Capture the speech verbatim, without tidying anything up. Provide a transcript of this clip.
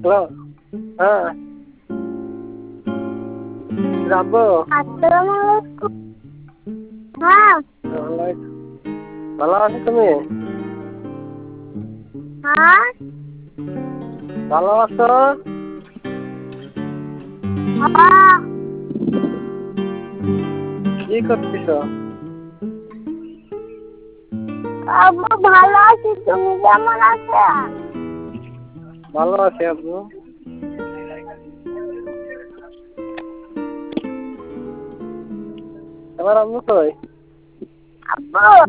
Hello হ্যাঁ আব্বু আসসালামু আলাইকুম। হ্যাঁ ভালো আছো তুমি? হ্যাঁ ভালো আছো? হ্যাঁ কি করতেছো? আব্বু ভালো আছি, তুমি কেমন আছো? ভালো আছি আব্বু। এবার আব্বু কই? আব্বু